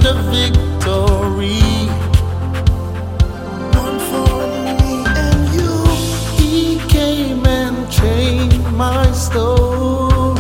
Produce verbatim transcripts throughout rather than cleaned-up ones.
the victory. One for me and you. He came and changed my story.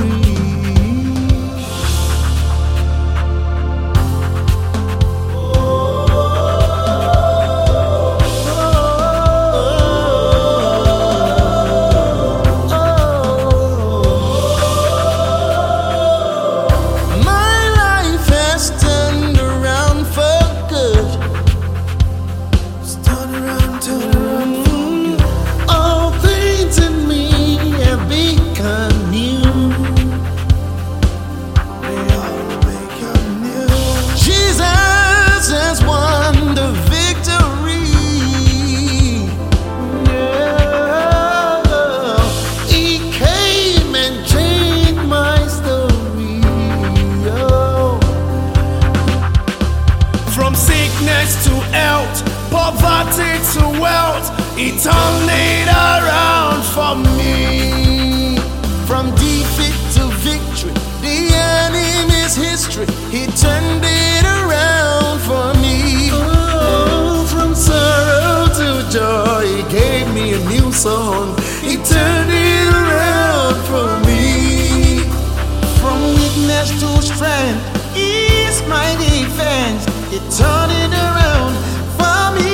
To health, poverty to wealth, He turned it around for me. From defeat to victory, the enemy's history, He turned it around for me. Oh, from sorrow to joy, He gave me a new song. He turned it around for me. From weakness to strength, He's my defense. He turned it around for me.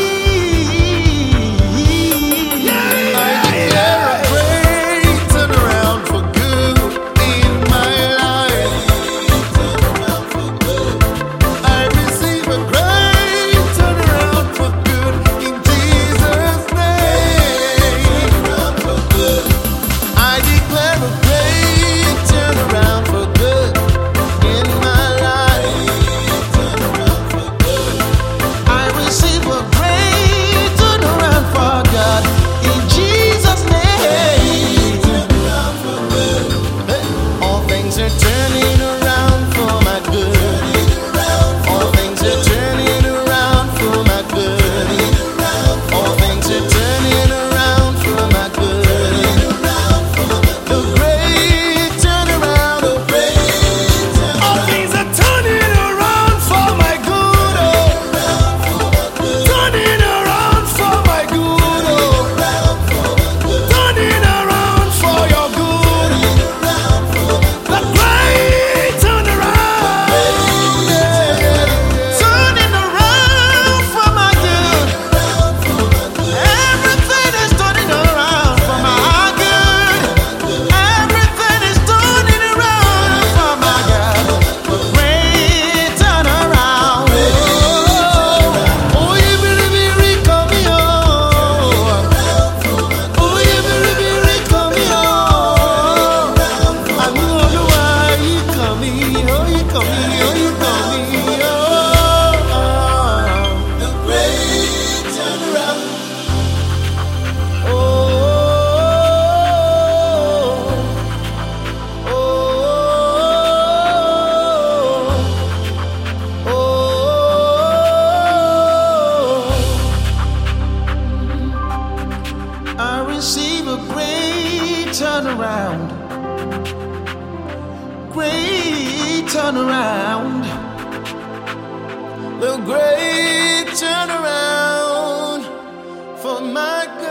Yeah, I declare a great turnaround for good in my life. I receive a great turnaround for good in Jesus' name. I declare a great turnaround for good in my life. Receive a great turnaround for God in Jesus' name. Hey, all things are turning around for my good. All things are turning around for my good. All things are turning around for my good. The great turnaround, the great turnaround. All things are turning around for my good. Receive a great turnaround, great turnaround, the great turnaround for my good.